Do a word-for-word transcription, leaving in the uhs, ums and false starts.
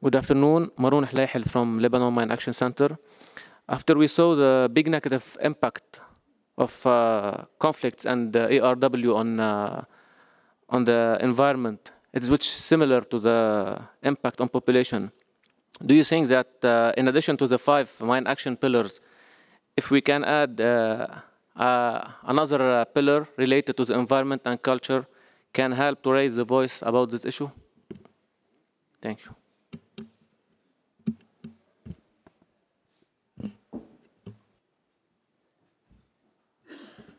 Good afternoon, Maroon Hlahel from Lebanon Mine Action Center. After we saw the big negative impact of uh, conflicts and uh, A R W on uh, on the environment, it's which similar to the impact on population. Do you think that uh, in addition to the five mine action pillars, if we can add uh, uh, another uh, pillar related to the environment and culture, can help to raise the voice about this issue? Thank you.